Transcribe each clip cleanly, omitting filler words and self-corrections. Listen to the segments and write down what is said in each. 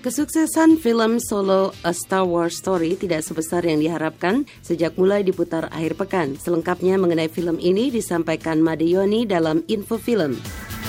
Kesuksesan film Solo A Star Wars Story tidak sebesar yang diharapkan sejak mulai diputar akhir pekan. Selengkapnya mengenai film ini disampaikan Made Yoni dalam Info Film.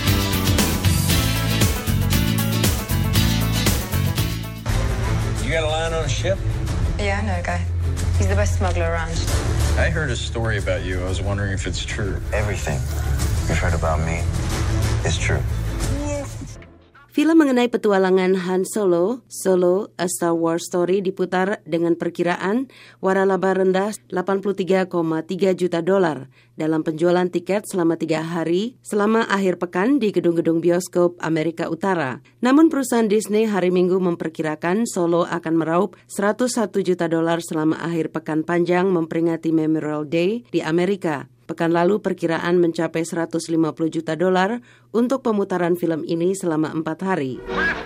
You got a line on a ship? Yeah, I know a guy. He's the best smuggler around. I heard a story about you. I was wondering if it's true. Everything you've heard about me is true. Film mengenai petualangan Han Solo, Solo A Star Wars Story diputar dengan perkiraan waralaba rendah $83,3 juta dalam penjualan tiket selama 3 hari selama akhir pekan di gedung-gedung bioskop Amerika Utara. Namun perusahaan Disney hari Minggu memperkirakan Solo akan meraup $101 juta selama akhir pekan panjang memperingati Memorial Day di Amerika. Pekan lalu perkiraan mencapai $150 juta untuk pemutaran film ini selama 4 hari.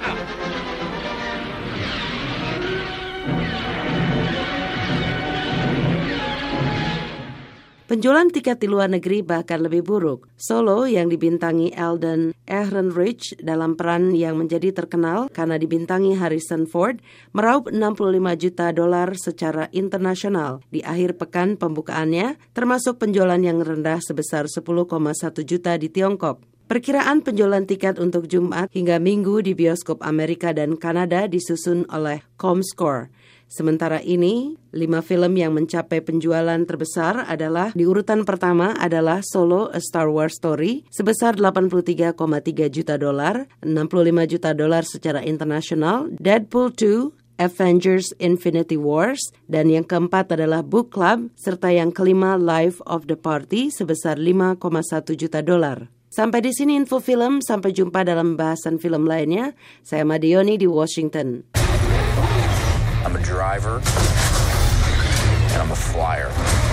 Penjualan tiket di luar negeri bahkan lebih buruk. Solo yang dibintangi Alden Ehrenreich dalam peran yang menjadi terkenal karena dibintangi Harrison Ford meraup $65 juta secara internasional di akhir pekan pembukaannya, termasuk penjualan yang rendah sebesar 10,1 juta di Tiongkok. Perkiraan penjualan tiket untuk Jumat hingga Minggu di bioskop Amerika dan Kanada disusun oleh Comscore. Sementara ini, 5 film yang mencapai penjualan terbesar adalah di urutan pertama adalah Solo A Star Wars Story sebesar $83,3 juta, $65 juta secara internasional, Deadpool 2, Avengers Infinity Wars, dan yang keempat adalah Book Club, serta yang kelima Life of the Party sebesar $5,1 juta. Sampai di sini Info Film, sampai jumpa dalam bahasan film lainnya. Saya Made Yoni di Washington. I'm a driver, and I'm a flyer.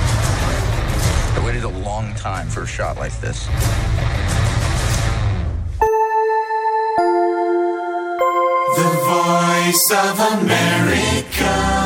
I waited a long time for a shot like this. The Voice of America.